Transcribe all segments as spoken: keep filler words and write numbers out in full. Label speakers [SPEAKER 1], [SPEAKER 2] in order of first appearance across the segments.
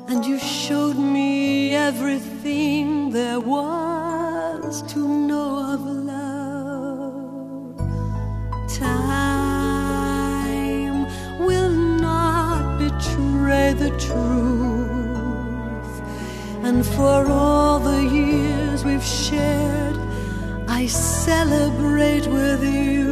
[SPEAKER 1] and you showed me everything there was to know of love. Time will not betray the truth, and for all the years we've shared, I celebrate with you.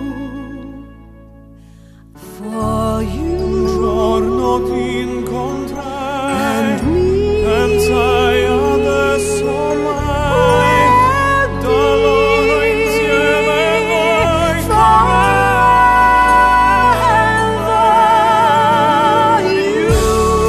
[SPEAKER 1] For you
[SPEAKER 2] un giorno ti incontrai
[SPEAKER 1] and me,
[SPEAKER 2] pensai adesso mai da loro insieme noi
[SPEAKER 1] forever. You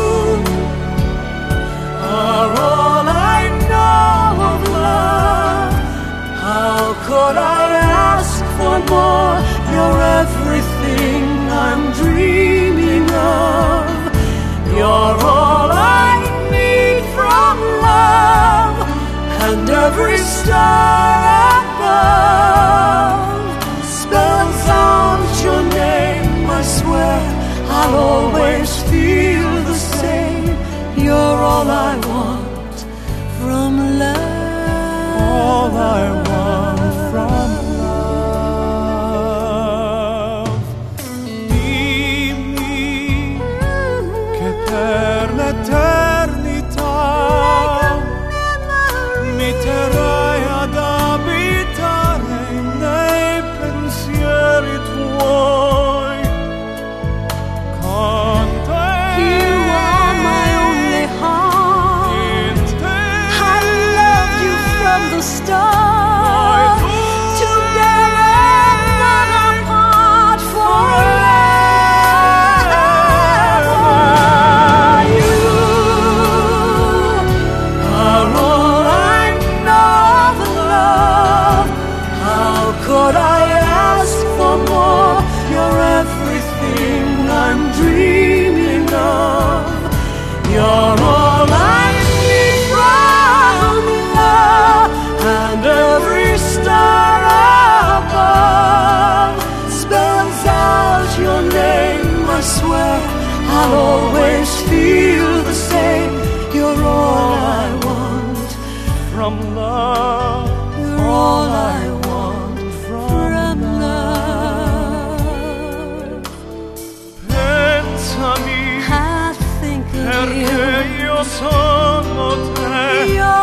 [SPEAKER 1] are all I know of love. How could I ask for more? You're everything I'm dreaming of. You're all I need from love, and every star above spells out your name. I swear I'll always feel the same. You're all I want from love.
[SPEAKER 2] all I want from love. Dimmi che per l'eternità mi terrai ad abitare nei pensieri tuoi. Con te
[SPEAKER 1] You are my only heart.
[SPEAKER 2] in te
[SPEAKER 1] I loved you from the start. Together, not apart forever. You are all I know of love. How could I ask for more? You're everything I'm dreaming of. You're all I need from love, and every star above spells out your name. I swear I'll always feel the same. You're all I want
[SPEAKER 2] from love.
[SPEAKER 1] You're all I want from love.
[SPEAKER 2] Pensami
[SPEAKER 1] I think of
[SPEAKER 2] perché
[SPEAKER 1] you.
[SPEAKER 2] io sono te.
[SPEAKER 1] You're